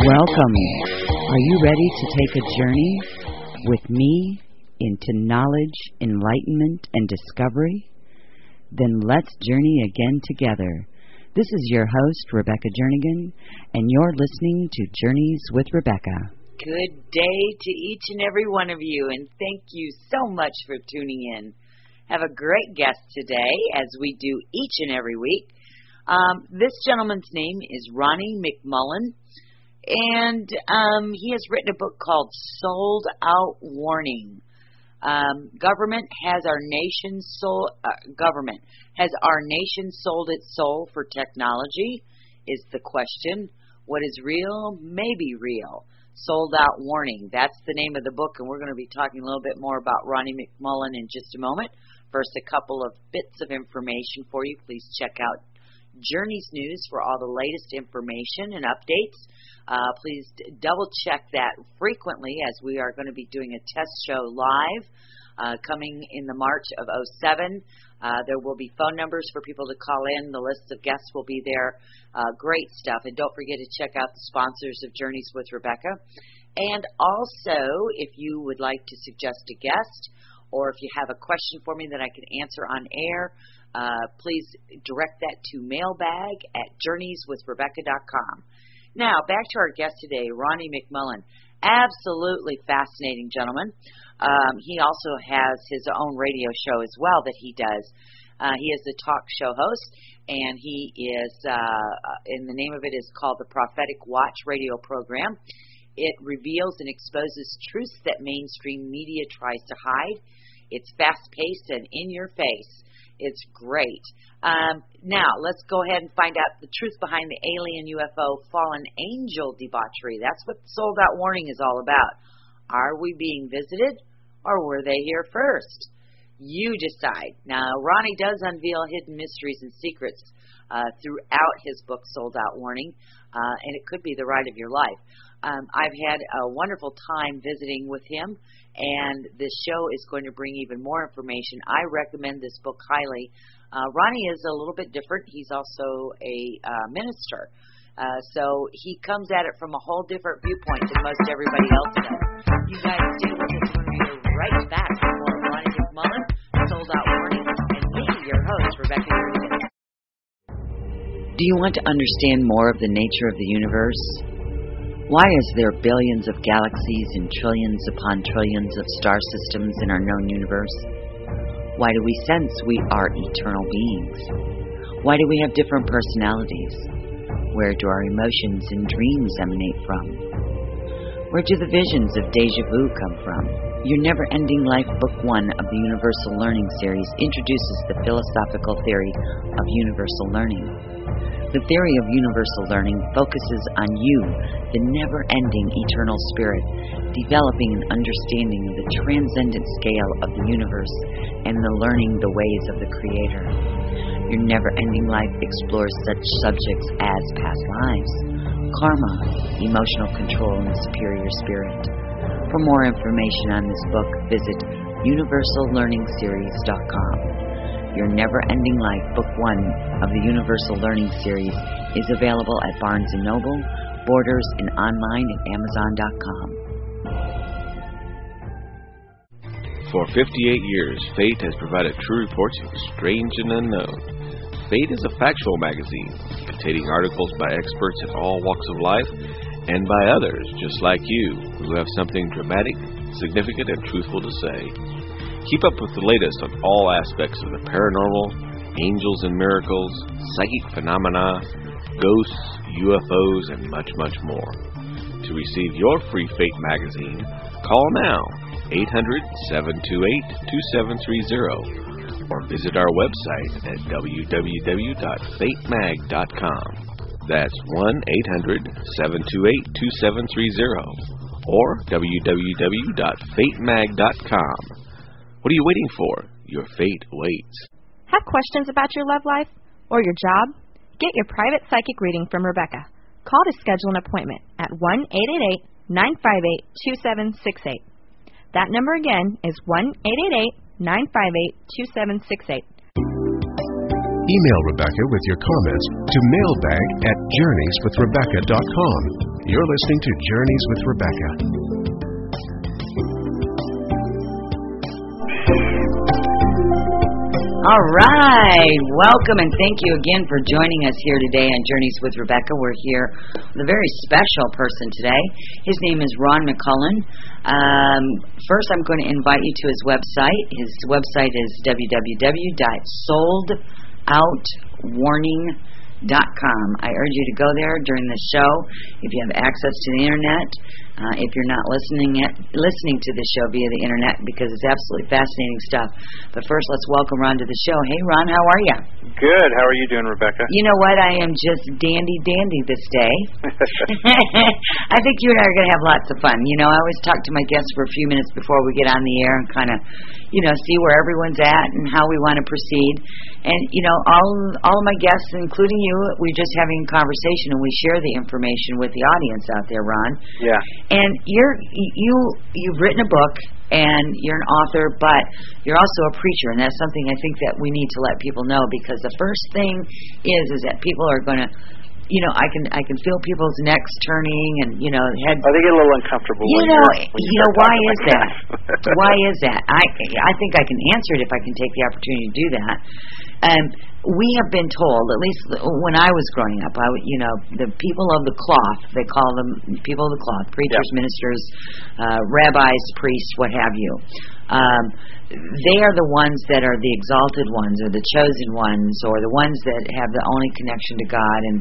Welcome. Are you ready to take a journey with me into knowledge, enlightenment, and discovery? Then let's journey again together. This is your host, Rebecca Jernigan, and you're listening to Journeys with Rebecca. Good day to each and every one of you, and thank you so much for tuning in. Have a great guest today, as we do each and every week. This gentleman's name is Ronnie McMullen, and he has written a book called Sold Out Warning. Government has our nation sold its soul for technology? Is the question. What is real may be real. Sold Out Warning. That's the name of the book, and we're going to be talking a little bit more about Ronnie McMullen in just a moment. First, a couple of bits of information for you. Please check out Journeys News for all the latest information and updates. Please double check that frequently, as we are going to be doing a test show live coming in the March of 2007. There will be phone numbers for people to call in. The list of guests will be there. Great stuff. And don't forget to check out the sponsors of Journeys with Rebecca. And also, if you would like to suggest a guest, or if you have a question for me that I can answer on air, please direct that to mailbag@journeyswithrebecca.com. Now, back to our guest today, Ronnie McMullen. Absolutely fascinating gentleman. He also has his own radio show as well that he does. He is a talk show host, and he is, and the name of it is called the Prophetic Watch radio program. It reveals and exposes truths that mainstream media tries to hide. It's fast-paced and in your face. It's great. Now, let's go ahead and find out the truth behind the alien UFO fallen angel debauchery. That's what Sold Out Warning is all about. Are we being visited, or were they here first? You decide. Now, Ronnie does unveil hidden mysteries and secrets throughout his book, Sold Out Warning, and it could be the ride of your life. I've had a wonderful time visiting with him, and this show is going to bring even more information. I recommend this book highly. Ronnie is a little bit different. He's also a minister, so he comes at it from a whole different viewpoint than most everybody else does. You guys stay with us. We're going to be right back with more of Ronnie McMullen, Sold Out Warning, and me, your host, Rebecca Jernigan. Do you want to understand more of the nature of the universe? Why is there billions of galaxies and trillions upon trillions of star systems in our known universe? Why do we sense we are eternal beings? Why do we have different personalities? Where do our emotions and dreams emanate from? Where do the visions of deja vu come from? Your Never-Ending Life Book 1 of the Universal Learning Series introduces the philosophical theory of universal learning. The theory of universal learning focuses on you, the never-ending eternal spirit, developing an understanding of the transcendent scale of the universe and learning the ways of the Creator. Your Never-Ending Life explores such subjects as past lives, karma, emotional control, and superior spirit. For more information on this book, visit universallearningseries.com. Your Never-Ending Life, Book 1 of the Universal Learning Series, is available at Barnes & Noble, Borders, and online at Amazon.com. For 58 years, Fate has provided true reports of the strange and unknown. Fate is a factual magazine containing articles by experts in all walks of life and by others just like you who have something dramatic, significant, and truthful to say. Keep up with the latest on all aspects of the paranormal, angels and miracles, psychic phenomena, ghosts, UFOs, and much, much more. To receive your free Fate magazine, call now, 800-728-2730, or visit our website at www.fatemag.com. That's 1-800-728-2730, or www.fatemag.com. What are you waiting for? Your fate waits. Have questions about your love life or your job? Get your private psychic reading from Rebecca. Call to schedule an appointment at 1-888-958-2768. That number again is 1-888-958-2768. Email Rebecca with your comments to mailbag@journeyswithrebecca.com. You're listening to Journeys with Rebecca. All right. Welcome and thank you again for joining us here today on Journeys with Rebecca. We're here with a very special person today. His name is Ron McCullen. First, I'm going to invite you to his website. His website is www.souldoutwarning.com. I urge you to go there during the show if you have access to the internet. If you're not listening to the show via the internet, because it's absolutely fascinating stuff. But first, let's welcome Ron to the show. Hey, Ron, how are you? Good. How are you doing, Rebecca? You know what? I am just dandy this day. I think you and I are going to have lots of fun. You know, I always talk to my guests for a few minutes before we get on the air and kind of, you know, see where everyone's at and how we want to proceed. And, you know, all of my guests, including you, we're just having a conversation and we share the information with the audience out there, Ron. Yeah. And you've written a book and you're an author, but you're also a preacher, and that's something I think that we need to let people know, because the first thing is that people are going to, you know, I can feel people's necks turning and, you know, heads. They get a little uncomfortable. Why is that? Why is that? I think I can answer it if I can take the opportunity to do that. We have been told, at least when I was growing up, the people of the cloth, they call them people of the cloth, preachers, ministers, rabbis, priests, what have you. They are the ones that are the exalted ones, or the chosen ones, or the ones that have the only connection to God and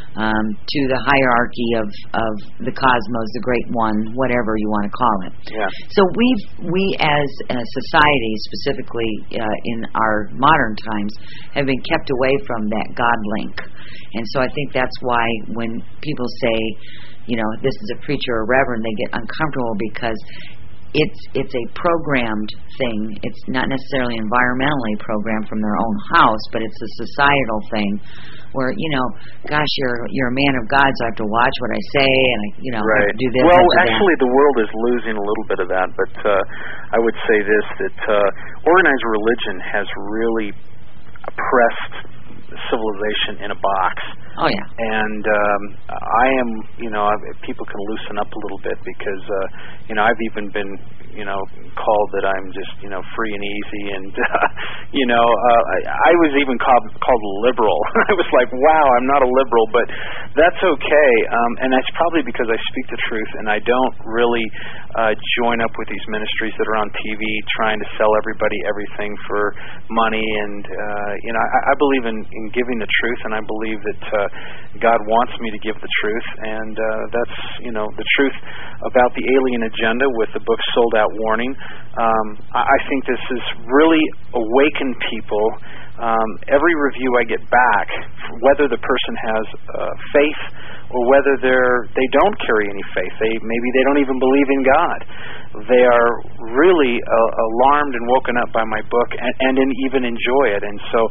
to the hierarchy of the cosmos, the great one, whatever you want to call it. Yeah. So we as a society, specifically in our modern times, have been kept away from that God link. And so I think that's why when people say, you know, this is a preacher or reverend, they get uncomfortable, because it's a programmed thing. It's not necessarily environmentally programmed from their own house, but it's a societal thing where, you know, gosh, you're a man of God, so I have to watch what I say, and I right. have to do this. Well, actually, the world is losing a little bit of that, but I would say this, that organized religion has really pressed civilization in a box. Oh, yeah. And I am, you know, people can loosen up a little bit, because, you know, I've even been, you know, called that I'm just, you know, free and easy, and, you know, I was even called liberal. I was like, wow, I'm not a liberal, but that's okay. And that's probably because I speak the truth, and I don't really join up with these ministries that are on TV trying to sell everybody everything for money. And, you know, I believe in giving the truth, and I believe that God wants me to give the truth, and that's, you know, the truth about the alien agenda with the book Sold Out Warning. I think this has really awakened people. Every review I get back, whether the person has faith or whether they don't carry any faith, maybe they don't even believe in God, they are really alarmed and woken up by my book, and even enjoy it. And so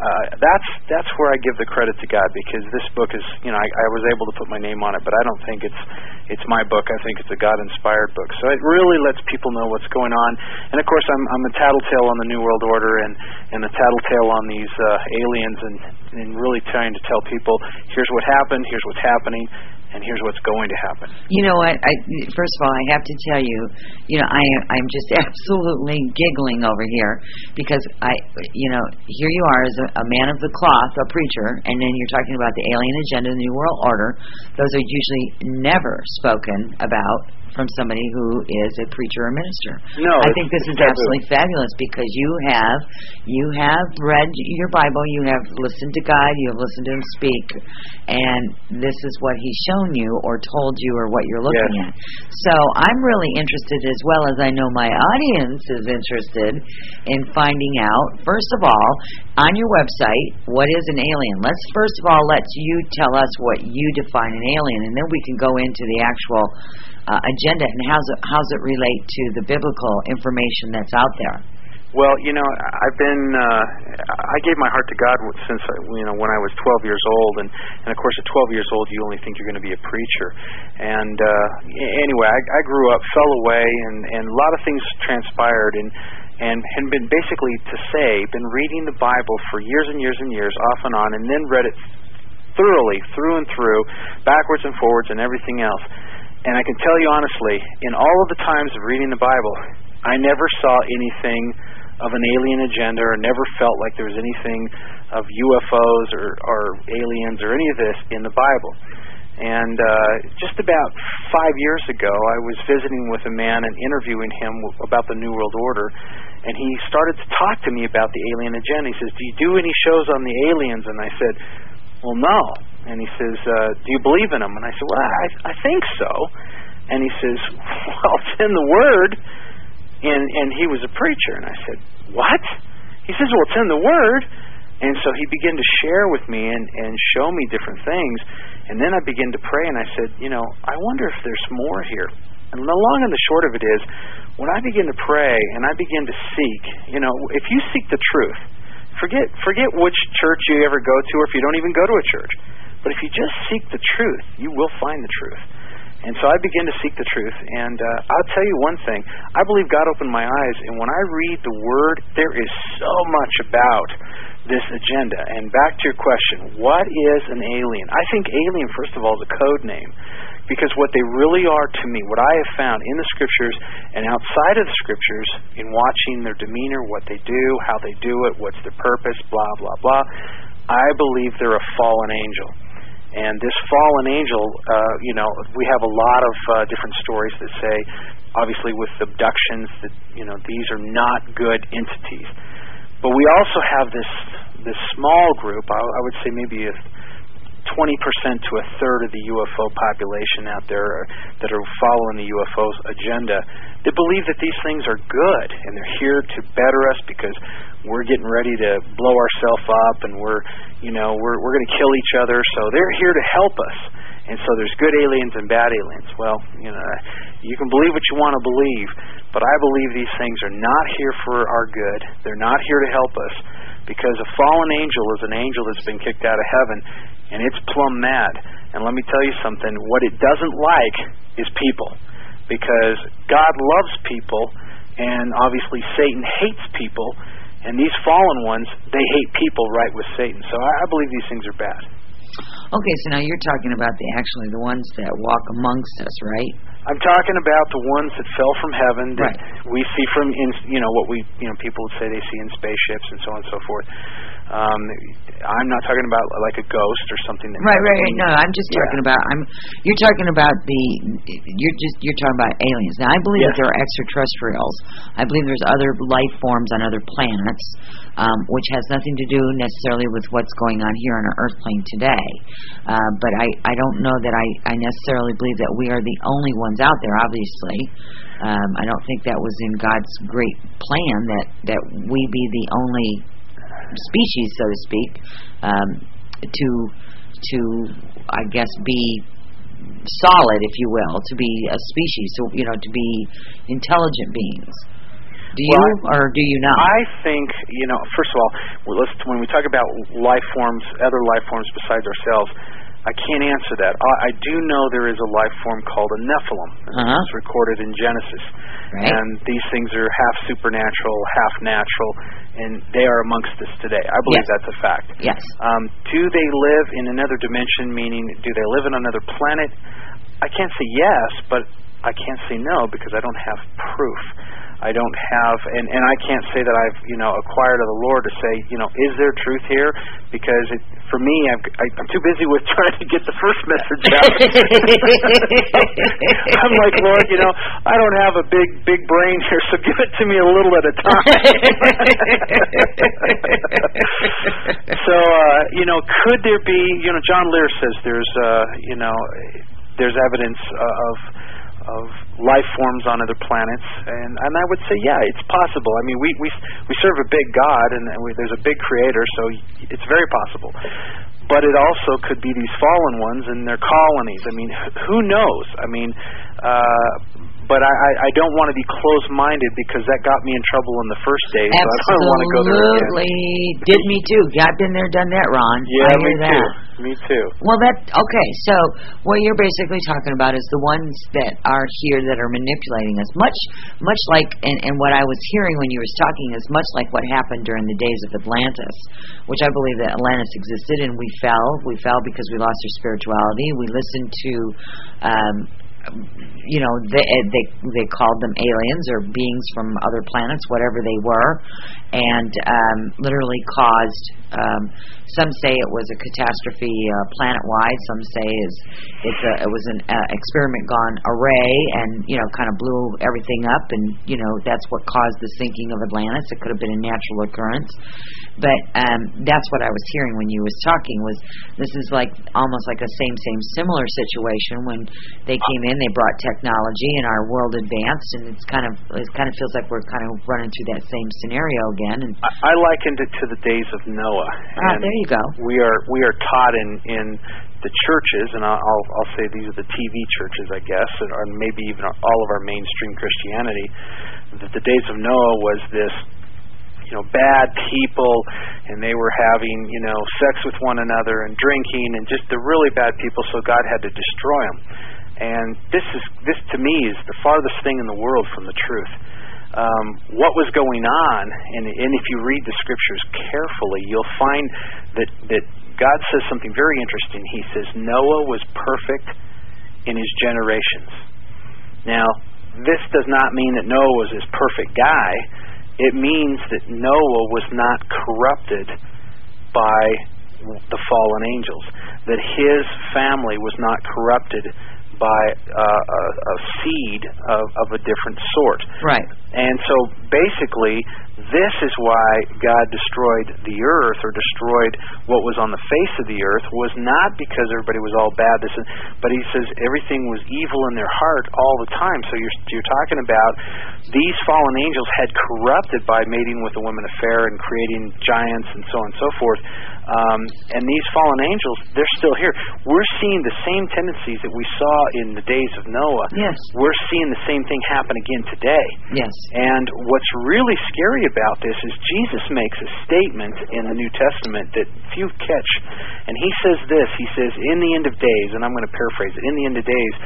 that's where I give the credit to God, because this book is, you know, I was able to put my name on it, but I don't think it's my book. I think it's a God-inspired book. So it really lets people know what's going on. And of course, I'm a tattletale on the New World Order, and a tattletale on these aliens, and really trying to tell people, here's what happened, here's what's happening, and here's what's going to happen. You know what? First of all, I have to tell you, you know, I'm just absolutely giggling over here, because you know, here you are as a man of the cloth, a preacher, and then you're talking about the alien agenda, the New World Order. Those are usually never spoken about from somebody who is a preacher or minister. No, I think this is absolutely fabulous, because you have read your Bible, you have listened to God, you have listened to Him speak, and this is what He's shown you or told you, or what you're looking at. So I'm really interested, as well as I know my audience is interested, in finding out, first of all, on your website, what is an alien? Let's first of all let you tell us what you define an alien, and then we can go into the actual agenda, and how's it relate to the biblical information that's out there? Well, you know, I gave my heart to God since, you know, when I was 12 years old, and of course at 12 years old you only think you're going to be a preacher. And anyway, I grew up, fell away, and a lot of things transpired, and had been basically been reading the Bible for years and years and years, off and on, and then read it thoroughly, through and through, backwards and forwards and everything else. And I can tell you honestly, in all of the times of reading the Bible, I never saw anything of an alien agenda, or never felt like there was anything of UFOs or aliens or any of this in the Bible. And just about 5 years ago, I was visiting with a man and interviewing him about the New World Order, and he started to talk to me about the alien agenda. He says, "Do you do any shows on the aliens?" And I said, "Well, no." And he says, "Do you believe in them?" And I said, "Well, I think so." And he says, "Well, it's in the Word." And he was a preacher. And I said, "What?" He says, "Well, it's in the Word." And so he began to share with me and show me different things. And then I began to pray, and I said, I wonder if there's more here. And the long and the short of it is, when I begin to pray and I begin to seek, if you seek the truth, forget which church you ever go to, or if you don't even go to a church. But if you just seek the truth, you will find the truth. And so I began to seek the truth, and I'll tell you one thing. I believe God opened my eyes, and when I read the Word, there is so much about this agenda. And back to your question, what is an alien? I think alien, first of all, is a code name, because what they really are to me, what I have found in the Scriptures and outside of the Scriptures, in watching their demeanor, what they do, how they do it, what's their purpose, blah, blah, blah, I believe they're a fallen angel. And this fallen angel, we have a lot of different stories that say, obviously with abductions, that these are not good entities. But we also have this small group, I would say maybe 20% to a third of the UFO population out there that are following the UFO's agenda, that believe that these things are good and they're here to better us because we're getting ready to blow ourselves up and we're going to kill each other, so they're here to help us. And so there's good aliens and bad aliens. Well, you can believe what you want to believe, but I believe these things are not here for our good. They're not here to help us, because a fallen angel is an angel that's been kicked out of heaven, and it's plumb mad. And let me tell you something, what it doesn't like is people, because God loves people, and obviously Satan hates people, and these fallen ones, they hate people right with Satan. So I believe these things are bad. Okay, so now you're talking about the ones that walk amongst us, right? I'm talking about the ones that fell from heaven that we see from, what people would say they see in spaceships and so on and so forth. I'm not talking about like a ghost or something. Right. No, I'm just talking about. You're talking about you're talking about aliens. Now, I believe that there are extraterrestrials. I believe there's other life forms on other planets, which has nothing to do necessarily with what's going on here on our Earth plane today. But I don't know that I necessarily believe that we are the only ones out there. Obviously, I don't think that was in God's great plan that we be the only species, so to speak, to I guess be solid, if you will, to be a species, so to be intelligent beings. Do you or do you not? I think first of all, when we talk about life forms, other life forms besides ourselves, I can't answer that. I do know there is a life form called a Nephilim. It's recorded in Genesis. Right. And these things are half supernatural, half natural, and they are amongst us today. I believe that's a fact. Yes. Do they live in another dimension, meaning do they live on another planet? I can't say yes, but I can't say no because I don't have proof. I don't have, and I can't say that I've, acquired of the Lord to say, is there truth here? Because for me, I'm too busy with trying to get the first message out. I'm like, Lord, I don't have a big brain here, so give it to me a little at a time. So, could there be, John Lear says there's evidence of life forms on other planets, and I would say, it's possible. I mean, we serve a big God, and there's a big Creator, so it's very possible. But it also could be these fallen ones and their colonies. I mean, who knows? I mean, but I don't want to be closed-minded because that got me in trouble in the first days. Absolutely. So I don't want to go there again. Did me too. I've been there, done that, Ron. Yeah, I hear me that. too. Me too. Well, okay. So what you're basically talking about is the ones that are here that are manipulating us, much like, and what I was hearing when you were talking is much like what happened during the days of Atlantis, which I believe that Atlantis existed, and we fell. We fell because we lost our spirituality. We listened to they called them aliens or beings from other planets, whatever they were, and literally caused. Some say it was a catastrophe planet-wide. Some say it was an experiment gone awry, and kind of blew everything up, and that's what caused the sinking of Atlantis. It could have been a natural occurrence, but that's what I was hearing when you was talking. Was this is like almost like a similar situation when they came in. They brought technology, and our world advanced, and it kind of feels like we're kind of running through that same scenario again. And I likened it to the days of Noah. There you go. We are taught in the churches, and I'll say these are the TV churches, I guess, or maybe even all of our mainstream Christianity, that the days of Noah was this bad people, and they were having sex with one another and drinking, and just the really bad people. So God had to destroy them. And this to me is the farthest thing in the world from the truth. What was going on, and if you read the scriptures carefully, you'll find that God says something very interesting. He says Noah was perfect in his generations. Now, this does not mean that Noah was this perfect guy. It means that Noah was not corrupted by the fallen angels, that his family was not corrupted by a seed of a different sort. Right. And so basically, this is why God destroyed the earth, or destroyed what was on the face of the earth, was not because everybody was all bad, but he says everything was evil in their heart all the time. So you're talking about these fallen angels had corrupted by mating with the women of fair and creating giants and so on and so forth. And these fallen angels, they're still here. We're seeing the same tendencies that we saw in the days of Noah. Yes. We're seeing the same thing happen again today. Yes. And what's really scary about this is Jesus makes a statement in the New Testament that few catch. And he says this, he says, in the end of days, and I'm going to paraphrase it, in the end of days,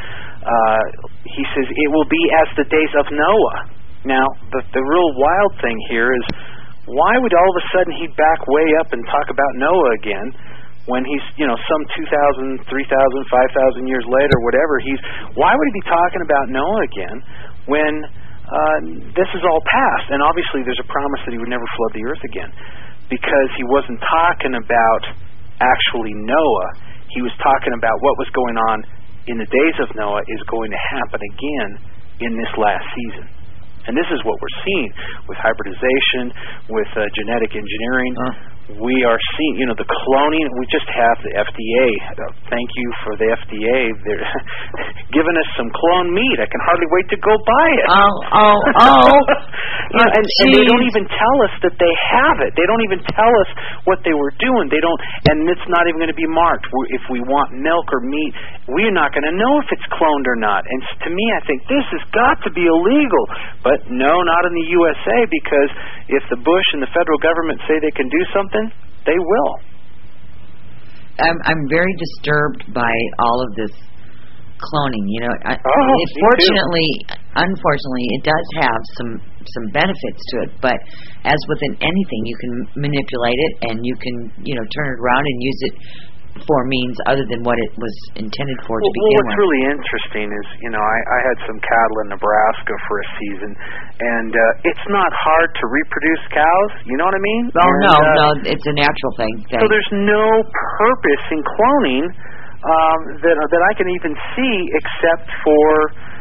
he says, it will be as the days of Noah. Now, the real wild thing here is, why would all of a sudden he back way up and talk about Noah again when he's, some 2,000, 3,000, 5,000 years later, whatever, why would he be talking about Noah again when this is all past? And obviously there's a promise that he would never flood the earth again, because he wasn't talking about actually Noah. He was talking about what was going on in the days of Noah is going to happen again in this last season. And this is what we're seeing with hybridization, with genetic engineering. We are seeing, the cloning. We just have the FDA. Thank you for the FDA. They're giving us some clone meat. I can hardly wait to go buy it. And they don't even tell us that they have it. They don't even tell us what they were doing. They don't, and it's not even going to be marked. If we want milk or meat, we're not going to know if it's cloned or not. And to me, I think this has got to be illegal. But no, not in the USA, because if the Bush and the federal government say they can do something, they will. I'm very disturbed by all of this cloning. Unfortunately, it does have some benefits to it. But as with anything, you can manipulate it, and you can turn it around and use it for means other than what it was intended for to begin with. What's really interesting is, I had some cattle in Nebraska for a season, and it's not hard to reproduce cows. You know what I mean? No, it's a natural thing. So there's no purpose in cloning that I can even see, except for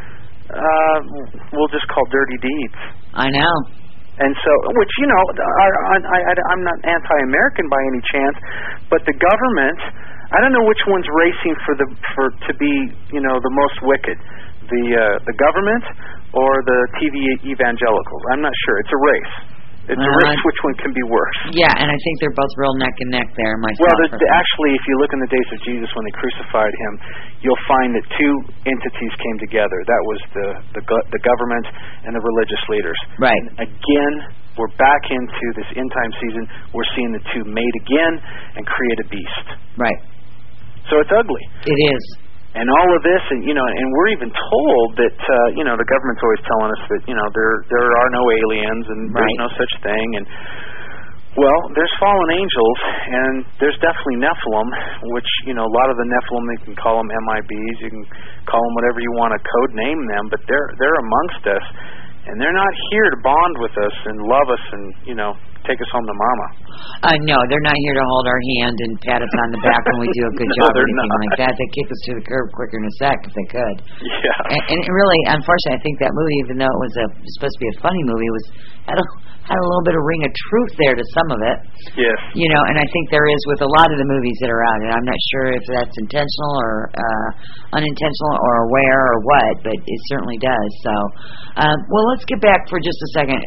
we'll just call dirty deeds. I know. And so, which, I'm not anti-American by any chance, but the government, I don't know which one's racing to be, the most wicked, the government or the TV evangelicals. I'm not sure. It's a race. It's a race which one can be worse. Yeah, and I think they're both real neck and neck there. Actually, if you look in the days of Jesus when they crucified him, you'll find that two entities came together. That was the government and the religious leaders. Right. And again, we're back into this end time season. We're seeing the two mate again and create a beast. Right. So it's ugly. It is. And all of this, and and we're even told that the government's always telling us that there are no aliens and there's no such thing. And well, there's fallen angels, and there's definitely Nephilim, which a lot of the Nephilim, they can call them MIBs, you can call them whatever you want to code name them, but they're amongst us, and they're not here to bond with us and love us and take us home to mama. No, they're not here to hold our hand and pat us on the back when we do a good job or anything like that. They kick us to the curb quicker than a sec if they could. Yeah. And really, unfortunately, I think that movie, even though it was supposed to be a funny movie, had a little bit of ring of truth there to some of it. Yes. And I think there is with a lot of the movies that are out, and I'm not sure if that's intentional or unintentional or aware or what, but it certainly does. So, well, let's get back for just a second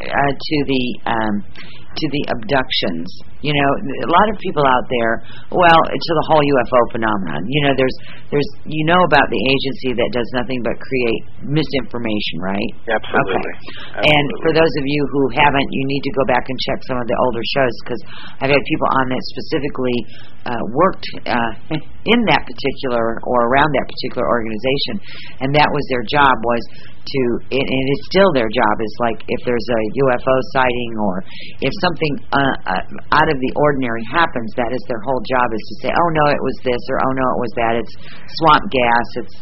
to the abductions. A lot of people out there, to the whole UFO phenomenon. There's about the agency that does nothing but create misinformation, right? Absolutely. Okay. Absolutely. And for those of you who haven't, you need to go back and check some of the older shows, because I've had people on that specifically worked in that particular or around that particular organization, and that was their job, was to, and it is still their job, is like if there's a UFO sighting or if something out of the ordinary happens, that is their whole job, is to say, oh no, it was this, or oh no, it was that, it's swamp gas, it's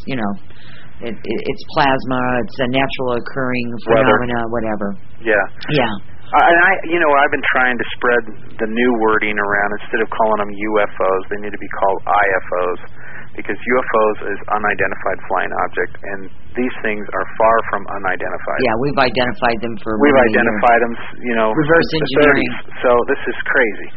it's plasma, it's a natural occurring phenomena, whatever. Yeah. And I've been trying to spread the new wording around. Instead of calling them UFOs, they need to be called IFOs, because UFOs is unidentified flying object, and these things are far from unidentified. Yeah, we've identified them for We've identified them, reverse engineering. So this is crazy.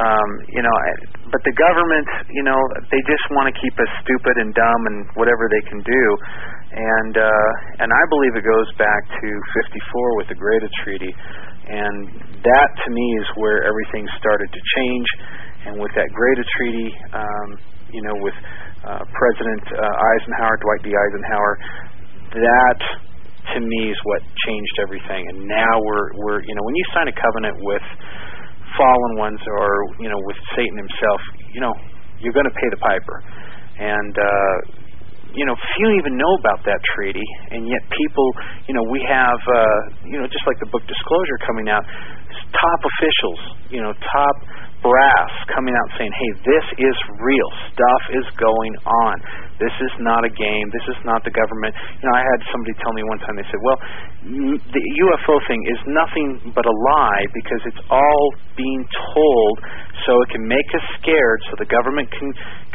But the government, they just want to keep us stupid and dumb and whatever they can do. And I believe it goes back to 54 with the Greada Treaty. And that, to me, is where everything started to change. And with that Greada Treaty, with President Eisenhower, Dwight D. Eisenhower, that, to me, is what changed everything. And now we're when you sign a covenant with fallen ones or, with Satan himself, you're going to pay the piper. And, few even know about that treaty, and yet people, we have, just like the book Disclosure coming out, top officials, top brass coming out saying, hey, this is real. Stuff is going on. This is not a game. This is not the government. I had somebody tell me one time, they said, well, the UFO thing is nothing but a lie because it's all being told so it can make us scared so the government can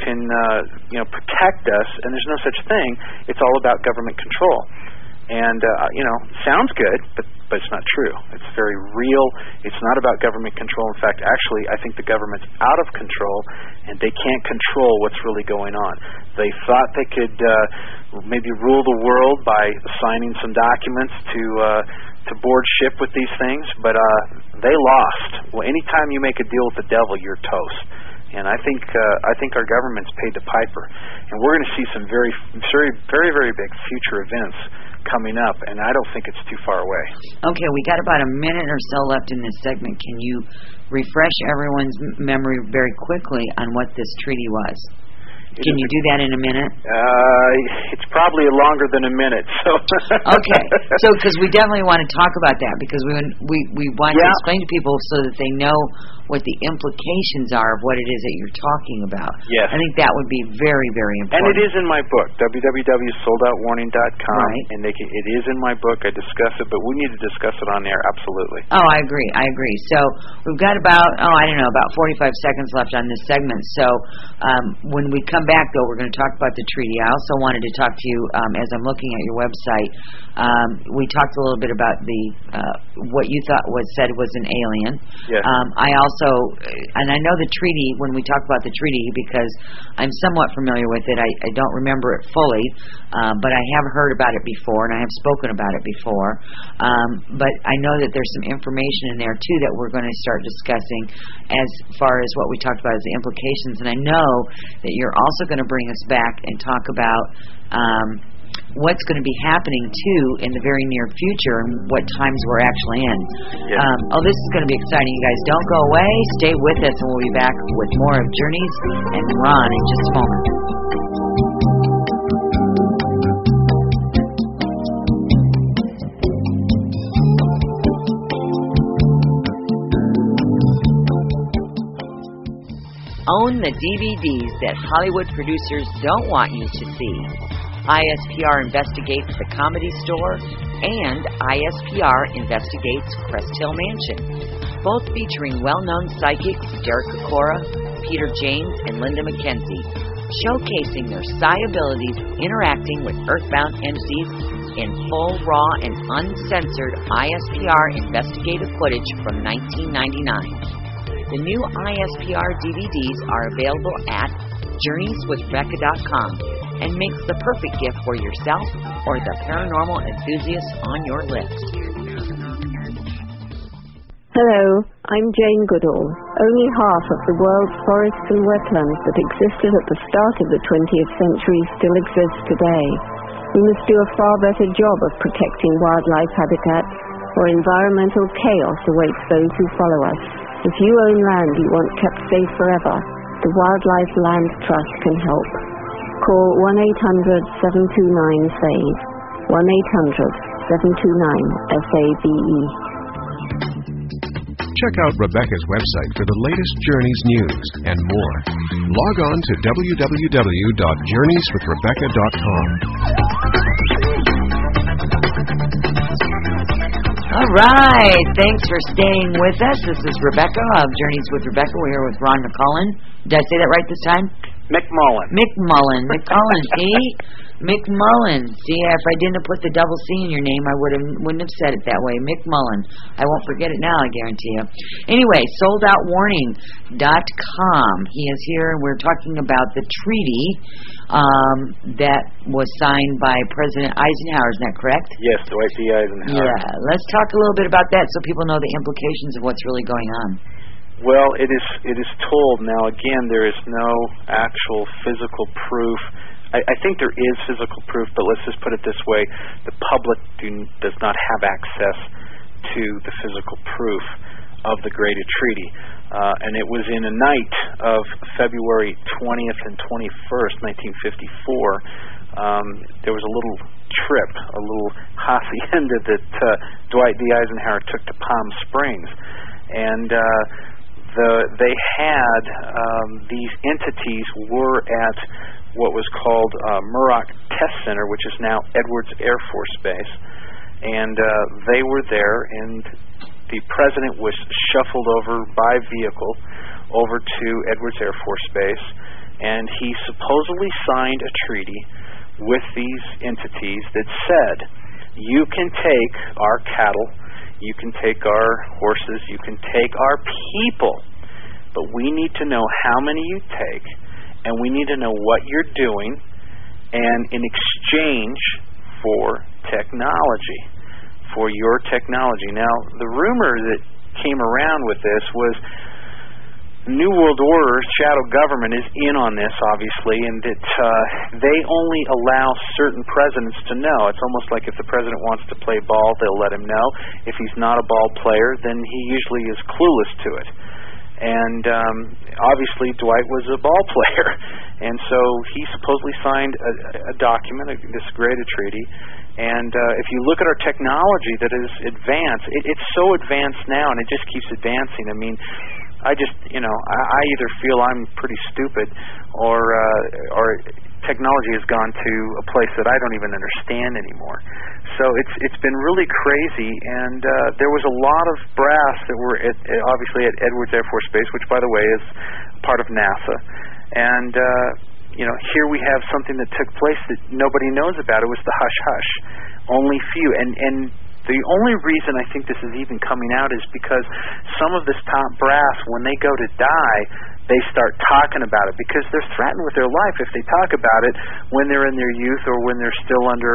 protect us, and there's no such thing. It's all about government control. And, sounds good, but it's not true. It's very real. It's not about government control. In fact, actually, I think the government's out of control, and they can't control what's really going on. They thought they could maybe rule the world by signing some documents to board ship with these things, but they lost. Well, anytime you make a deal with the devil, you're toast. And I think our government's paid the piper, and we're going to see some very, very, very, very big future events coming up, and I don't think it's too far away. Okay, we got about a minute or so left in this segment. Can you refresh everyone's memory very quickly on what this treaty was? Can you do that in a minute? It's probably longer than a minute. So okay, so because we definitely want to talk about that, because we want to explain to people so that they know what the implications are of what it is that you're talking about. Yes. I think that would be very, very important. And it is in my book, www.soldoutwarning.com. Right. And it is in my book. I discuss it, but we need to discuss it on air, absolutely. Oh, I agree. So we've got about 45 seconds left on this segment. So when we come back, though, we're going to talk about the treaty. I also wanted to talk to you, as I'm looking at your website, we talked a little bit about what you thought said was an alien. Yes. I also, and I know the treaty, when we talk about the treaty, because I'm somewhat familiar with it, I don't remember it fully, but I have heard about it before, and I have spoken about it before. But I know that there's some information in there, too, that we're going to start discussing as far as what we talked about as the implications. And I know that you're also going to bring us back and talk about what's going to be happening, too, in the very near future and what times we're actually in. Yes. This is going to be exciting. You guys don't go away. Stay with us, and we'll be back with more of Journeys and Ron in just a moment. Own the DVDs that Hollywood producers don't want you to see. ISPR investigates The Comedy Store and ISPR investigates Crest Hill Mansion, both featuring well-known psychics Derek Kokora, Peter James, and Linda McKenzie, showcasing their psi abilities interacting with earthbound entities in full, raw, and uncensored ISPR investigative footage from 1999. The new ISPR DVDs are available at JourneysWithRebecca.com and makes the perfect gift for yourself or the paranormal enthusiast on your list. Hello, I'm Jane Goodall. Only half of the world's forests and wetlands that existed at the start of the 20th century still exist today. We must do a far better job of protecting wildlife habitats, or environmental chaos awaits those who follow us. If you own land you want kept safe forever, the Wildlife Land Trust can help. Call 1-800-729-SAVE, 1-800-729-SAVE. Check out Rebecca's website for the latest Journeys news and more. Log on to www.journeyswithrebecca.com. All right. Thanks for staying with us. This is Rebecca of Journeys with Rebecca. We're here with Ron McCullen. Did I say that right this time? McMullen. McMullen. See? McMullen. See, if I didn't have put the double C in your name, I wouldn't have said it that way. McMullen. I won't forget it now, I guarantee you. Anyway, SoldOutWarning.com. He is here, and we're talking about the treaty that was signed by President Eisenhower. Isn't that correct? Yes, Dwight D. Eisenhower. Yeah. Let's talk a little bit about that so people know the implications of what's really going on. Well, it is told. Now, again, there is no actual physical proof. I think there is physical proof, but let's just put it this way. The public does not have access to the physical proof of the Greada Treaty. And it was in a night of February 20th and 21st, 1954. There was a little trip, a little hacienda that Dwight D. Eisenhower took to Palm Springs. And they had these entities were at what was called Muroc Test Center, which is now Edwards Air Force Base, and they were there, and the president was shuffled over by vehicle over to Edwards Air Force Base, and he supposedly signed a treaty with these entities that said, you can take our cattle, you can take our horses, you can take our people, but we need to know how many you take, and we need to know what you're doing, and in exchange for technology, for your technology. Now, the rumor that came around with this was New World Order, shadow government, is in on this, obviously, and that they only allow certain presidents to know. It's almost like if the president wants to play ball, they'll let him know. If he's not a ball player, then he usually is clueless to it. And obviously Dwight was a ball player, and so he supposedly signed a document, this Greada Treaty. And if you look at our technology that is advanced, it's so advanced now, and it just keeps advancing. I mean, I either feel I'm pretty stupid, or technology has gone to a place that I don't even understand anymore. So it's been really crazy, and there was a lot of brass that were obviously at Edwards Air Force Base, which, by the way, is part of NASA. And here we have something that took place that nobody knows about. It was the hush-hush. Only few. And the only reason I think this is even coming out is because some of this top brass, when they go to die, they start talking about it because they're threatened with their life if they talk about it when they're in their youth or when they're still under,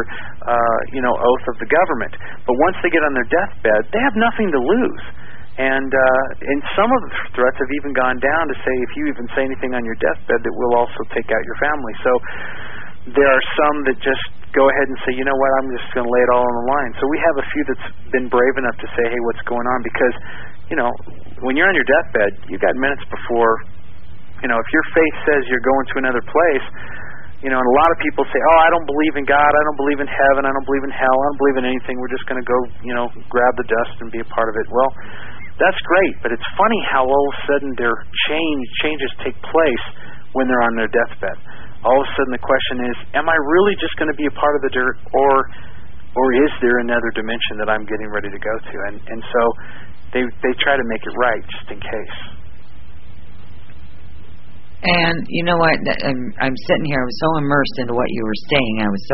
oath of the government. But once they get on their deathbed, they have nothing to lose. And some of the threats have even gone down to say if you even say anything on your deathbed that we'll also take out your family. So there are some that just go ahead and say, you know what, I'm just going to lay it all on the line. So we have a few that's been brave enough to say, hey, what's going on? Because, when you're on your deathbed, you've got minutes before, if your faith says you're going to another place, and a lot of people say, oh, I don't believe in God, I don't believe in heaven, I don't believe in hell, I don't believe in anything, we're just going to go, grab the dust and be a part of it. Well, that's great, but it's funny how all of a sudden their changes take place when they're on their deathbed. All of a sudden the question is, am I really just going to be a part of the dirt, or is there another dimension that I'm getting ready to go to? And so they try to make it right just in case. And you know what? I'm sitting here. I was so immersed into what you were saying.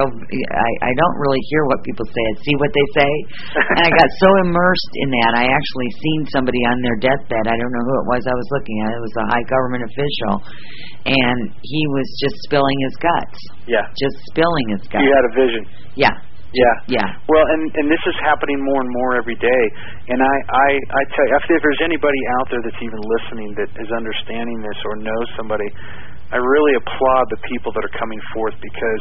I don't really hear what people say. I see what they say, and I got so immersed in that. I actually seen somebody on their deathbed. I don't know who it was I was looking at. It was a high government official, and he was just spilling his guts. Yeah. Just spilling his guts. You had a vision. Yeah. Yeah. Yeah. Well, and this is happening more and more every day. And I tell you, if there's anybody out there that's even listening that is understanding this or knows somebody, I really applaud the people that are coming forth, because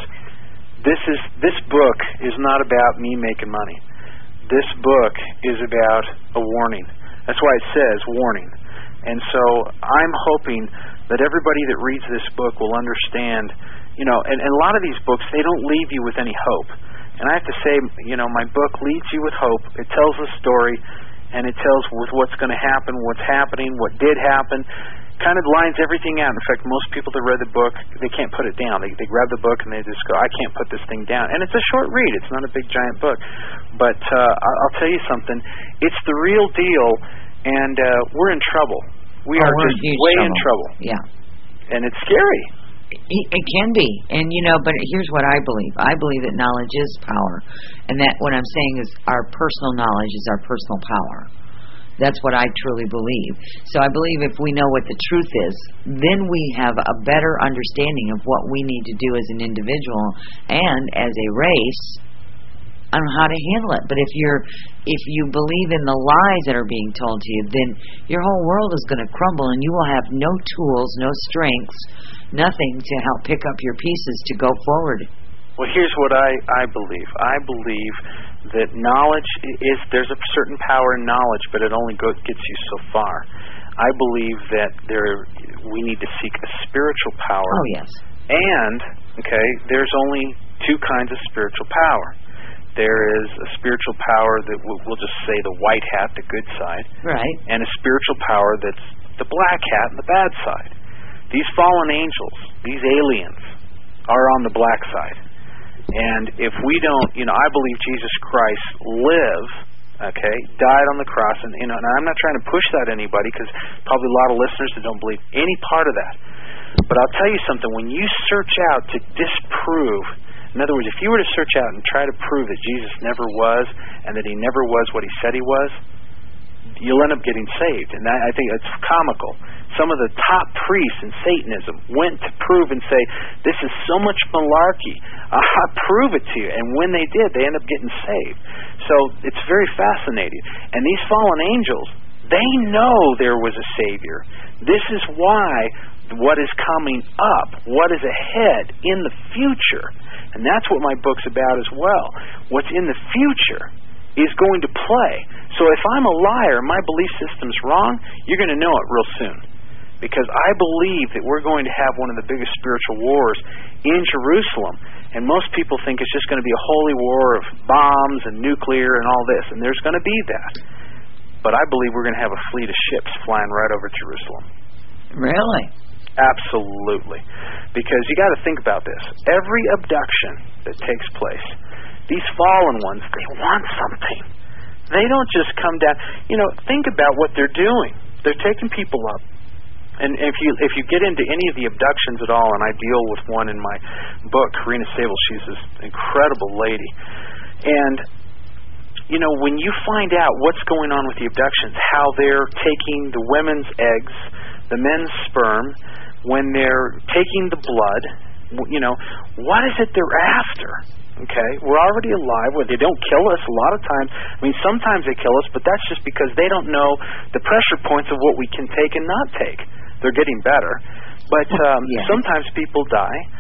this book is not about me making money. This book is about a warning. That's why it says warning. And so I'm hoping that everybody that reads this book will understand, and a lot of these books, they don't leave you with any hope. And I have to say, my book leads you with hope. It tells a story, and it tells with what's going to happen, what's happening, what did happen. Kind of lines everything out. In fact, most people that read the book, they can't put it down. They grab the book and they just go, I can't put this thing down. And it's a short read. It's not a big, giant book. But I'll tell you something. It's the real deal, and we're in trouble. We are just way in trouble. Yeah. And it's scary. It can be, and but here's what I believe. I believe that knowledge is power, and that what I'm saying is our personal knowledge is our personal power. That's what I truly believe. So I believe if we know what the truth is, then we have a better understanding of what we need to do as an individual and as a race on how to handle it. But if you believe in the lies that are being told to you, then your whole world is going to crumble, and you will have no tools, no strengths, nothing to help pick up your pieces to go forward. Well, here's what I believe. I believe that knowledge there's a certain power in knowledge, but it only gets you so far. I believe that we need to seek a spiritual power. Oh, yes. And, there's only two kinds of spiritual power. There is a spiritual power that we'll just say the white hat, the good side. Right. And a spiritual power that's the black hat and the bad side. These fallen angels, these aliens, are on the black side. And if we don't, I believe Jesus Christ died on the cross. And, and I'm not trying to push that on anybody, because probably a lot of listeners that don't believe any part of that. But I'll tell you something. When you search out to disprove, in other words, if you were to search out and try to prove that Jesus never was and that he never was what he said he was, you'll end up getting saved. And I think it's comical. Some of the top priests in Satanism went to prove and say, this is so much malarkey, I'll prove it to you. And when they did, they end up getting saved. So it's very fascinating. And these fallen angels, they know there was a Savior. This is why what is coming up, what is ahead in the future, and that's what my book's about as well. What's in the future is going to play. So if I'm a liar, my belief system's wrong, you're going to know it real soon. Because I believe that we're going to have one of the biggest spiritual wars in Jerusalem. And most people think it's just going to be a holy war of bombs and nuclear and all this. And there's going to be that. But I believe we're going to have a fleet of ships flying right over Jerusalem. Really? Absolutely. Because you got to think about this. Every abduction that takes place, these fallen ones, they want something. They don't just come down. Think about what they're doing. They're taking people up. And if you get into any of the abductions at all, and I deal with one in my book, Karina Sable, she's this incredible lady. And, when you find out what's going on with the abductions, how they're taking the women's eggs, the men's sperm, when they're taking the blood, what is it they're after? Okay, we're already alive. Well, they don't kill us a lot of times. Sometimes they kill us, but that's just because they don't know the pressure points of what we can take and not take. They're getting better. But sometimes people die.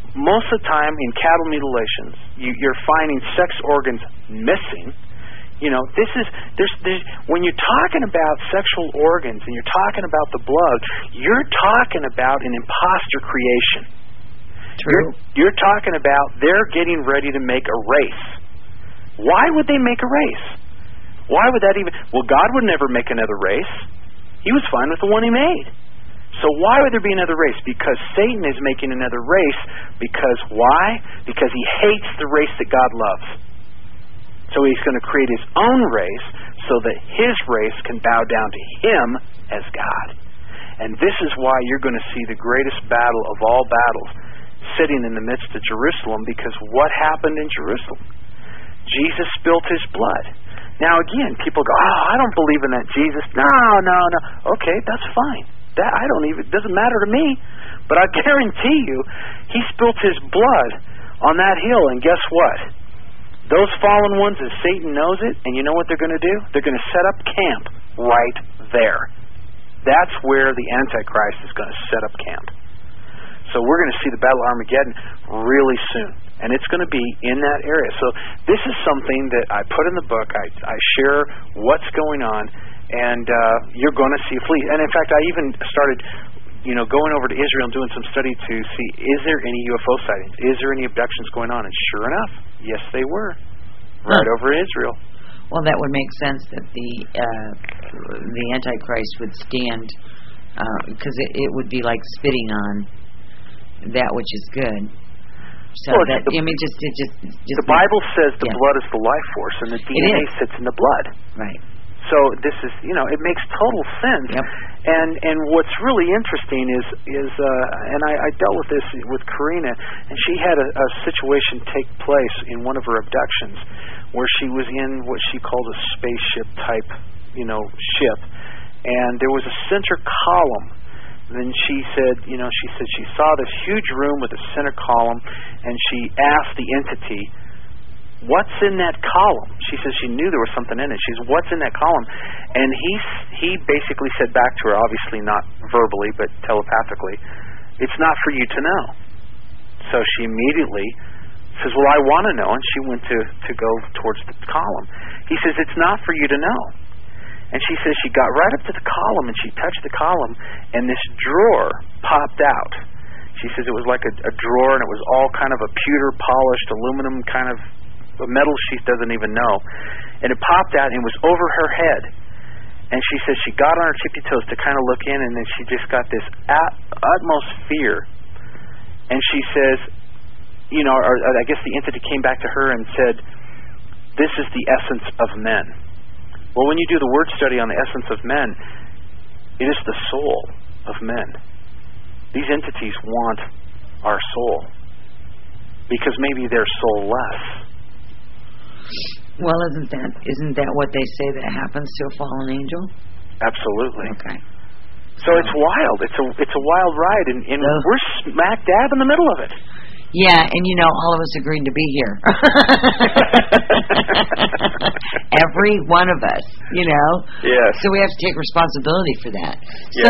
most of the time in cattle mutilations, you're finding sex organs missing. You know, there's when you're talking about sexual organs and you're talking about the blood, you're talking about an imposter creation. True. You're talking about they're getting ready to make a race. Why would they make a race? Why would that even... Well, God would never make another race. He was fine with the one he made. So why would there be another race? Because Satan is making another race. Because why? Because he hates the race that God loves. So he's going to create his own race so that his race can bow down to him as God. And this is why you're going to see the greatest battle of all battles sitting in the midst of Jerusalem, because what happened in Jerusalem? Jesus spilt his blood. Now again, people go, oh, I don't believe in that Jesus. No. Okay, that's fine. It doesn't matter to me. But I guarantee you, he spilt his blood on that hill, and guess what? Those fallen ones, as Satan knows it, and you know what they're going to do? They're going to set up camp right there. That's where the Antichrist is going to set up camp. So we're going to see the Battle of Armageddon really soon. And it's going to be in that area. So this is something that I put in the book. I share what's going on, and you're going to see a fleet. And in fact, I even started going over to Israel and doing some study to see, is there any UFO sightings? Is there any abductions going on? And sure enough, yes, they were. Right over in Israel. Well, that would make sense that the Antichrist would stand, because it would be like spitting on that which is good. So well, just the Bible says the blood is the life force, and the DNA sits in the blood. Right. So this is, it makes total sense. Yep. And what's really interesting is and I dealt with this with Karina, and she had a situation take place in one of her abductions where she was in what she called a spaceship type, ship, and there was a center column. Then she said she saw this huge room with a center column, and she asked the entity, what's in that column? She says she knew there was something in it. She says, what's in that column? And he basically said back to her, obviously not verbally, but telepathically, it's not for you to know. So she immediately says, well, I want to know. And she went to go towards the column. He says, it's not for you to know. And she says she got right up to the column, and she touched the column, and this drawer popped out. She says it was like a drawer, and it was all kind of a pewter-polished aluminum kind of a metal she doesn't even know. And it popped out and was over her head. And she says she got on her tippy toes to kind of look in, and then she just got this utmost fear. And she says, or I guess the entity came back to her and said, this is the essence of men. Well, when you do the word study on the essence of men, it is the soul of men. These entities want our soul because maybe they're soulless. Well, isn't that what they say that happens to a fallen angel? Absolutely. Okay. So it's wild. It's a wild ride, and we're smack dab in the middle of it. Yeah, and all of us agreed to be here. Every one of us, Yes. So we have to take responsibility for that. Yes. So,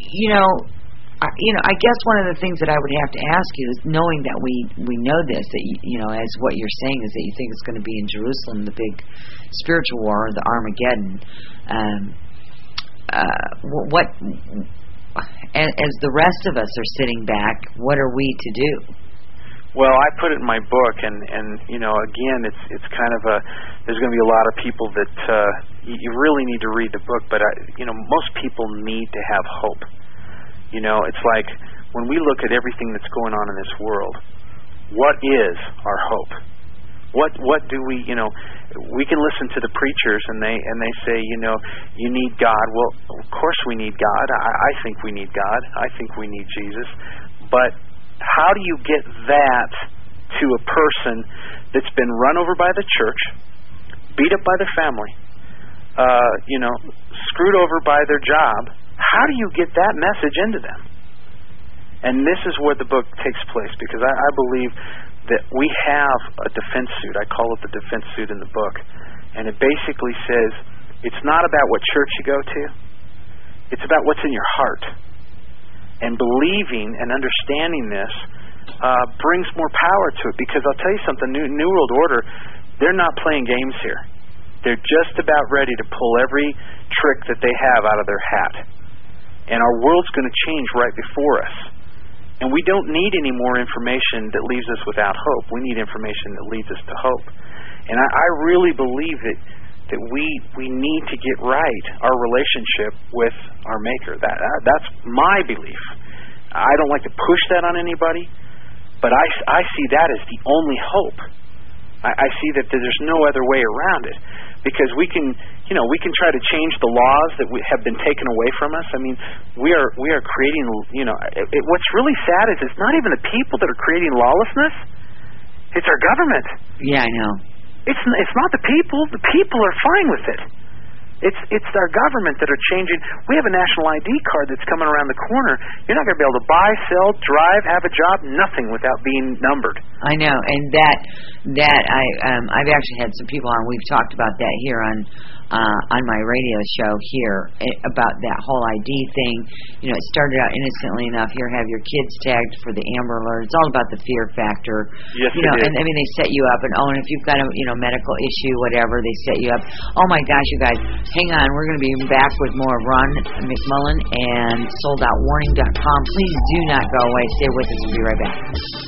I guess one of the things that I would have to ask you is, knowing that we know this, that as what you're saying is that you think it's going to be in Jerusalem, the big spiritual war, the Armageddon. As the rest of us are sitting back, what are we to do? Well, I put it in my book, and again, it's kind of there's going to be a lot of people that you really need to read the book, but most people need to have hope. It's like when we look at everything that's going on in this world, what is our hope? What do we we can listen to the preachers and they say you need God. Well, of course we need God. I think we need God. I think we need Jesus, but how do you get that to a person that's been run over by the church, beat up by their family, screwed over by their job? How do you get that message into them? And this is where the book takes place, because I believe that we have a defense suit. I call it the defense suit in the book. And it basically says it's not about what church you go to. It's about what's in your heart. And believing and understanding this, brings more power to it. Because I'll tell you something, New World Order, they're not playing games here. They're just about ready to pull every trick that they have out of their hat. And our world's going to change right before us. And we don't need any more information that leaves us without hope. We need information that leads us to hope. And I really believe that we need to get right our relationship with our Maker. That's my belief. I don't like to push that on anybody, but I see that as the only hope. I see that there's no other way around it, because we can try to change the laws that have been taken away from us. I mean, we are creating. What's really sad is it's not even the people that are creating lawlessness; it's our government. Yeah, I know. It's not the people. The people are fine with it. It's our government that are changing. We have a national ID card that's coming around the corner. You're not going to be able to buy, sell, drive, have a job, nothing without being numbered. I know, and I've actually had some people on. We've talked about that here on my radio show here about that whole ID thing. It started out innocently enough. Here, have your kids tagged for the Amber Alert. It's all about the fear factor. Yes, it is. And I mean, they set you up, and if you've got a medical issue, whatever, they set you up. Oh my gosh, you guys, hang on. We're going to be back with more of Ron McMullen and SoldOutWarning.com. Please do not go away. Stay with us. We'll be right back.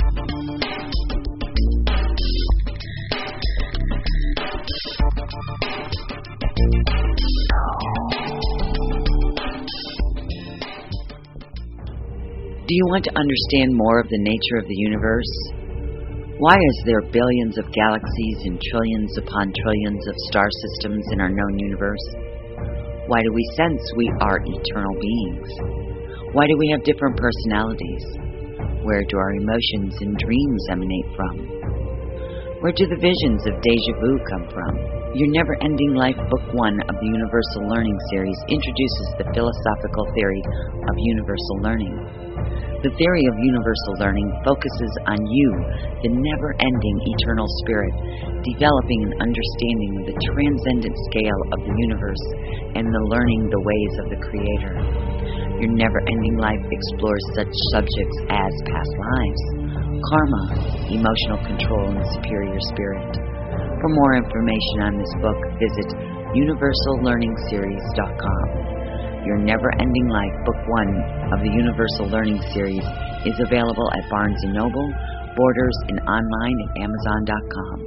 Do you want to understand more of the nature of the universe? Why is there billions of galaxies and trillions upon trillions of star systems in our known universe? Why do we sense we are eternal beings? Why do we have different personalities? Where do our emotions and dreams emanate from? Where do the visions of deja vu come from? Your Never-Ending Life Book 1 of the Universal Learning Series introduces the philosophical theory of universal learning. The theory of universal learning focuses on you, the never-ending eternal spirit, developing an understanding of the transcendent scale of the universe and learning the ways of the Creator. Your Never-Ending Life explores such subjects as past lives, karma, emotional control, and superior spirit. For more information on this book, visit universallearningseries.com. Your Never-Ending Life, Book 1 of the Universal Learning Series, is available at Barnes & Noble, Borders, and online at Amazon.com.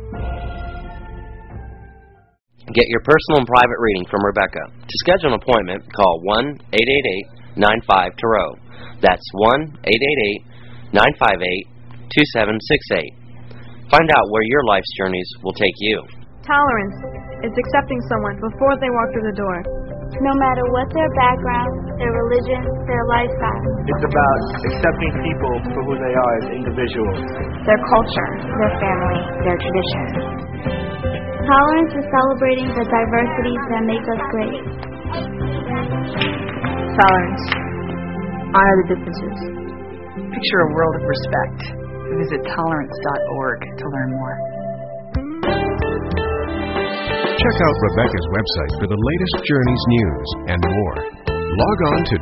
Get your personal and private reading from Rebecca. To schedule an appointment, call 1-888-95-TAROT. That's 1-888-958-2768. Find out where your life's journeys will take you. Tolerance is accepting someone before they walk through the door. No matter what their background, their religion, their lifestyle. It's about accepting people for who they are as individuals. Their culture, their family, their tradition. Tolerance is celebrating the diversities that make us great. Tolerance. Honor the differences. Picture a world of respect. Visit tolerance.org to learn more. Check out Rebecca's website for the latest Journeys news and more. Log on to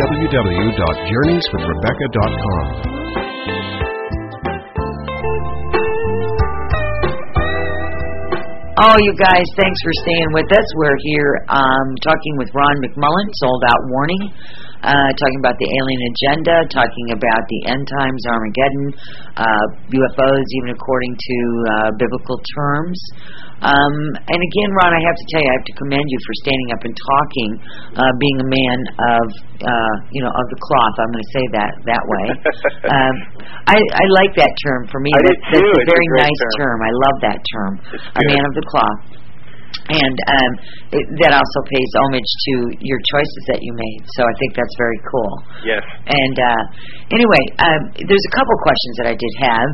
www.journeyswithrebecca.com. Oh, you guys, thanks for staying with us. We're here talking with Ron McMullen, Sold Out Warning, talking about the alien agenda, talking about the end times, Armageddon, UFOs, even according to biblical terms. And again, Ron, I have to tell you, I have to commend you for standing up and talking, being a man of, of the cloth. I'm going to say that way. I like that term. For me, that's a very nice term. I love that term. A man of the cloth. And that also pays homage to your choices that you made. So I think that's very cool. Yes. And anyway, there's a couple questions that I did have.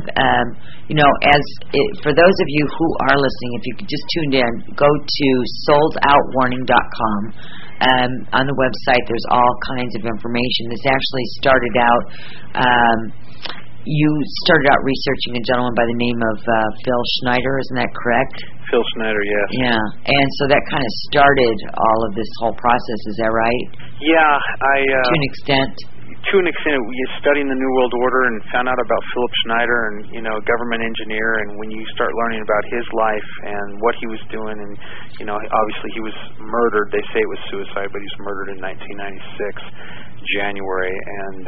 For those of you who are listening, if you could just tune in, go to SoldOutWarning.com. On the website, there's all kinds of information. This actually started out... you started out researching a gentleman by the name of Phil Schneider, isn't that correct? Phil Schneider, yes. Yeah, and so that kind of started all of this whole process, is that right? Yeah, to an extent. to an extent, studying the New World Order and found out about Philip Schneider and, government engineer, and when you start learning about his life and what he was doing, and, obviously he was murdered. They say it was suicide, but he was murdered in 1996, January, and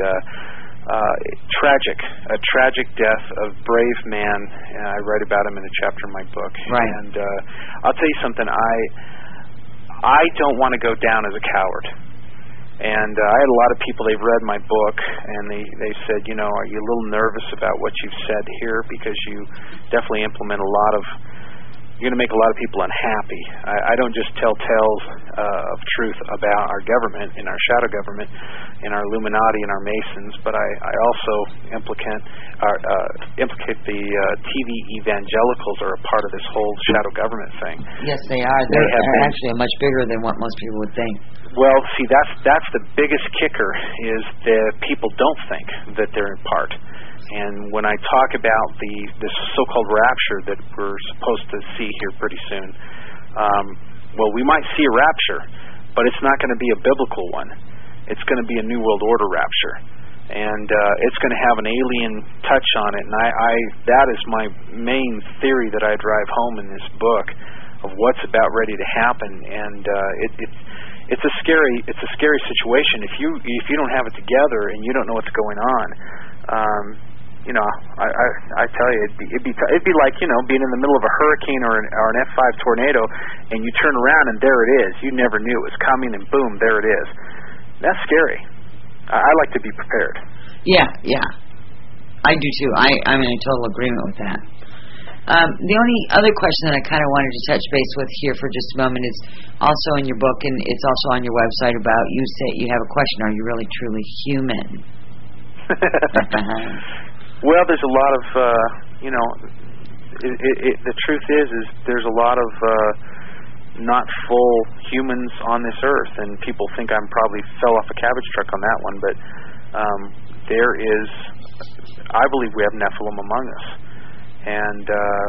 a tragic death of brave man. And I write about him in a chapter in my book. Right. And I'll tell you something, I don't want to go down as a coward. And I had a lot of people, they've read my book, and they said, are you a little nervous about what you've said here? Because you definitely implement you're going to make a lot of people unhappy. I don't just tell tales of truth about our government, in our shadow government, in our Illuminati and our Masons, but I also implicate the TV evangelicals are a part of this whole shadow government thing. Yes, they are. They're actually much bigger than what most people would think. Well, see, that's the biggest kicker, is that people don't think that they're in part. And when I talk about this so-called rapture that we're supposed to see here pretty soon, we might see a rapture, but it's not going to be a biblical one. It's going to be a New World Order rapture, and it's going to have an alien touch on it. And that is my main theory that I drive home in this book of what's about ready to happen. And it's a scary situation if you don't have it together and you don't know what's going on. I tell you, it'd be like being in the middle of a hurricane or an F5 tornado, and you turn around and there it is. You never knew it was coming, and boom, there it is. That's scary. I like to be prepared. Yeah, I do too. I'm in total agreement with that. The only other question that I kind of wanted to touch base with here for just a moment is also in your book, and it's also on your website about, you say you have a question: are you really truly human? Well, there's a lot of, the truth is there's a lot of not full humans on this earth, and people think I'm probably fell off a cabbage truck on that one, but there is, I believe we have Nephilim among us. And,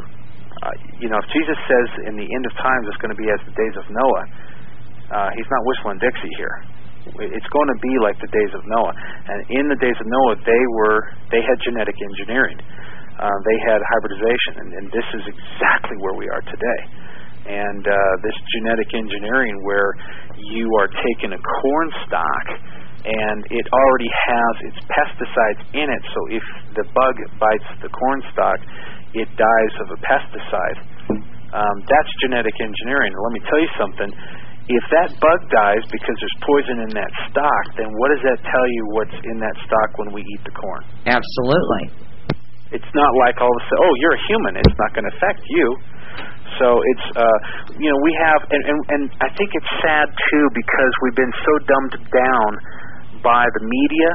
if Jesus says in the end of times it's going to be as the days of Noah, he's not whistling Dixie here. It's going to be like the days of Noah. And in the days of Noah, they had genetic engineering. They had hybridization, and this is exactly where we are today. And this genetic engineering, where you are taking a corn stalk and it already has its pesticides in it, so if the bug bites the corn stalk, it dies of a pesticide. That's genetic engineering. Let me tell you something. If that bug dies because there's poison in that stalk, then what does that tell you what's in that stalk when we eat the corn? Absolutely. It's not like all of a sudden, you're a human, it's not going to affect you. So it's, we have, and I think it's sad too, because we've been so dumbed down by the media.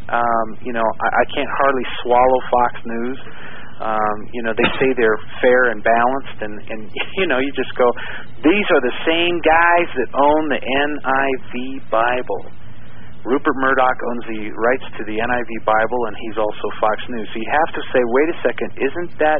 I can't hardly swallow Fox News. They say they're fair and balanced, and you just go, these are the same guys that own the NIV Bible. Rupert Murdoch owns the rights to the NIV Bible, and he's also Fox News. So you have to say, wait a second, isn't that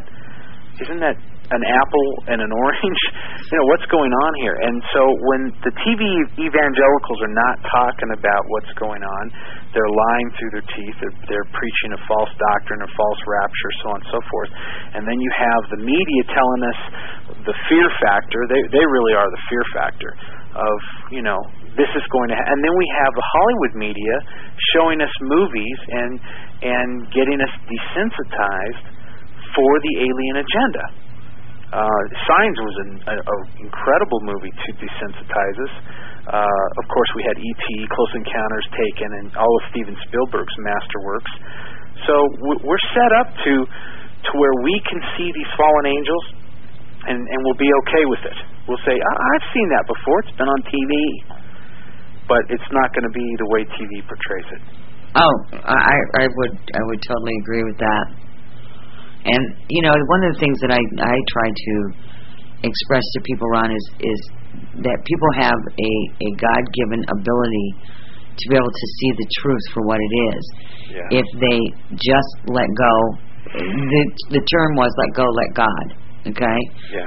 an apple and an orange? What's going on here? And so when the TV evangelicals are not talking about what's going on, they're lying through their teeth, they're preaching a false doctrine, a false rapture, so on and so forth. And then you have the media telling us the fear factor. They really are the fear factor of, this is going to and then we have the Hollywood media showing us movies and getting us desensitized for the alien agenda. Signs was an incredible movie to desensitize us. Of course, we had E.T., Close Encounters, Taken, and all of Steven Spielberg's masterworks. So we're set up to where we can see these fallen angels, and we'll be okay with it. We'll say, I've seen that before. It's been on TV. But it's not going to be the way TV portrays it. Oh, I would totally agree with that. And one of the things that I try to express to people, Ron, is that people have a God-given ability to be able to see the truth for what it is. Yeah. If they just let go, the term was let go, let God. Okay. Yeah.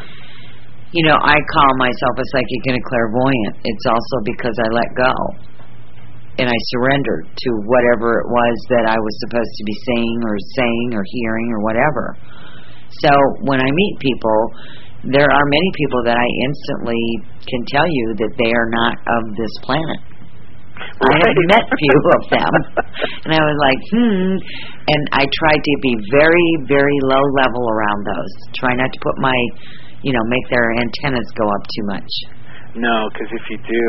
I call myself a psychic and a clairvoyant. It's also because I let go. and I surrendered to whatever it was that I was supposed to be saying or hearing or whatever. So when I meet people, there are many people that I instantly can tell you that they are not of this planet. I have met few of them, and I was like, and I tried to be very, very low level around those. Try not to put my, make their antennas go up too much. No, because if you do,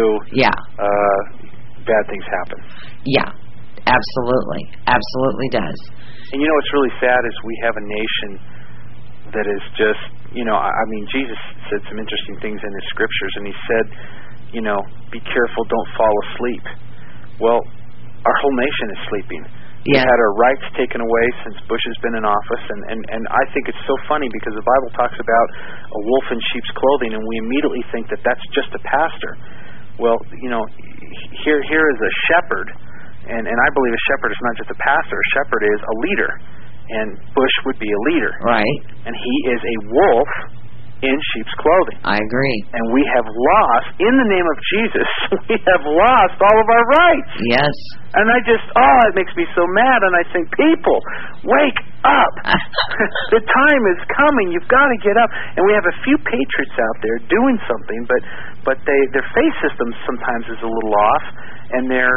bad things happen. Yeah, absolutely. Absolutely does. And what's really sad is we have a nation that is just, Jesus said some interesting things in his scriptures, and he said, be careful, don't fall asleep. Well, our whole nation is sleeping. We've had our rights taken away since Bush has been in office, and I think it's so funny because the Bible talks about a wolf in sheep's clothing, and we immediately think that that's just a pastor. Well, here is a shepherd, and I believe a shepherd is not just a pastor. A shepherd is a leader, and Bush would be a leader. Right. And he is a wolf in sheep's clothing. I agree. And we have lost, in the name of Jesus, we have lost all of our rights. Yes. And it makes me so mad, and I think, people, wake up. The time is coming. You've got to get up. And we have a few patriots out there doing something, but their faith system sometimes is a little off, and their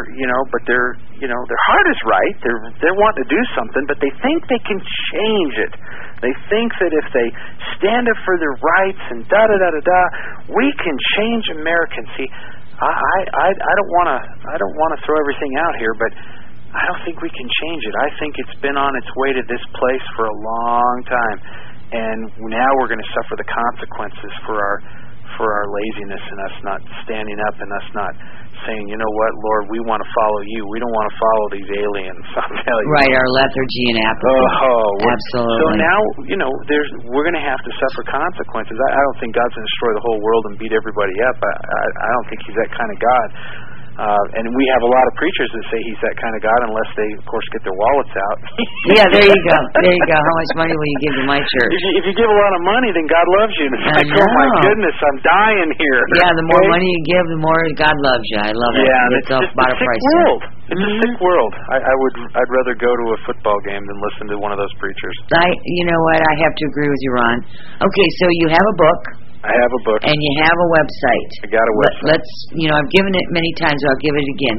heart is right. They're wanting to do something, but they think they can change it. They think that if they stand up for their rights and we can change Americans. See, I don't want to throw everything out here, but I don't think we can change it. I think it's been on its way to this place for a long time, and now we're going to suffer the consequences for our laziness and us not standing up and us not saying, you know what, Lord, we want to follow you. We don't want to follow these aliens. Right, our lethargy and apathy. Absolutely. So now, we're going to have to suffer consequences. I don't think God's going to destroy the whole world and beat everybody up. I don't think he's that kind of God. And we have a lot of preachers that say he's that kind of God unless they, of course, get their wallets out. Yeah, there you go. There you go. How much money will you give to my church? If you give a lot of money, then God loves you. And it's like, oh my goodness, I'm dying here. Yeah, the more money you give, the more God loves you. I love it. Yeah, it's a sick world. It's a sick world. I'd rather go to a football game than listen to one of those preachers. You know what? I have to agree with you, Ron. Okay, so you have a book. I have a book. And you have a website. I got a website. Let's, I've given it many times, so I'll give it again.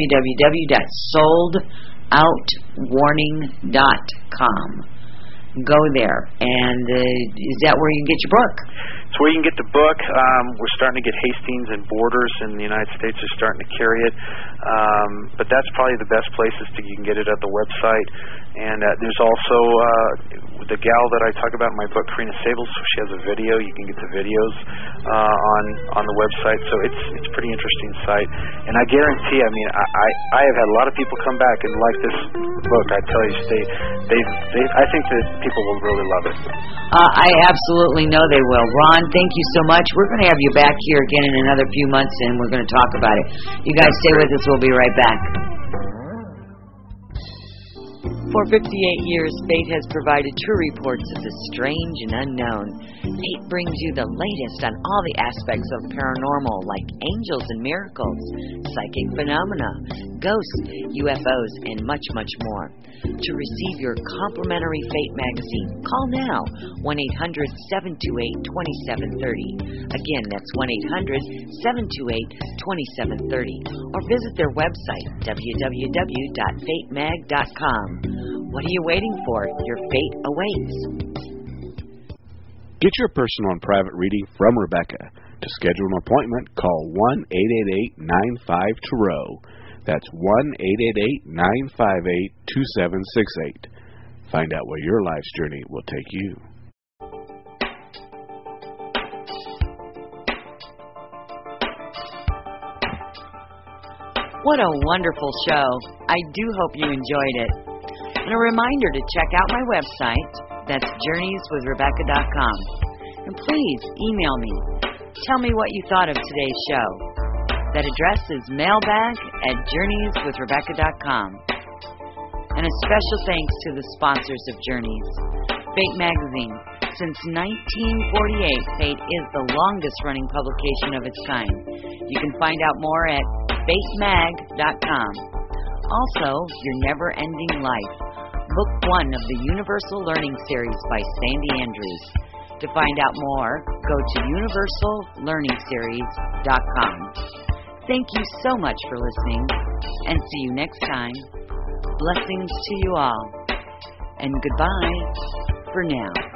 www.soldoutwarning.com. Go there. And is that where you can get your book? It's where you can get the book. We're starting to get Hastings and Borders in the United States are starting to carry it. But that's probably the best places you can get it at the website. And there's also the gal that I talk about in my book, Karina Sables. She has a video. You can get the videos on the website. So it's a pretty interesting site. And I guarantee, I have had a lot of people come back and like this book. I tell you, I think that people will really love it. I absolutely know they will. Ron, thank you so much. We're going to have you back here again in another few months, and we're going to talk about it. You guys stay with us. We'll be right back. For 58 years, Fate has provided true reports of the strange and unknown. Fate brings you the latest on all the aspects of paranormal, like angels and miracles, psychic phenomena, ghosts, UFOs, and much, much more. To receive your complimentary Fate magazine, call now, 1-800-728-2730. Again, that's 1-800-728-2730. Or visit their website, www.fatemag.com. What are you waiting for? Your fate awaits. Get your personal and private reading from Rebecca. To schedule an appointment, call 1-888-95-TAROT. That's 1-888-958-2768. Find out where your life's journey will take you. What a wonderful show. I do hope you enjoyed it. And a reminder to check out my website. That's journeyswithrebecca.com. And please email me. Tell me what you thought of today's show. That address is mailbag@journeyswithrebecca.com. And a special thanks to the sponsors of Journeys. Fate Magazine. Since 1948, Fate is the longest running publication of its kind. You can find out more at fatemag.com. Also, Your Never-Ending Life, Book 1 of the Universal Learning Series by Sandy Andrews. To find out more, go to universallearningseries.com. Thank you so much for listening, and see you next time. Blessings to you all, and goodbye for now.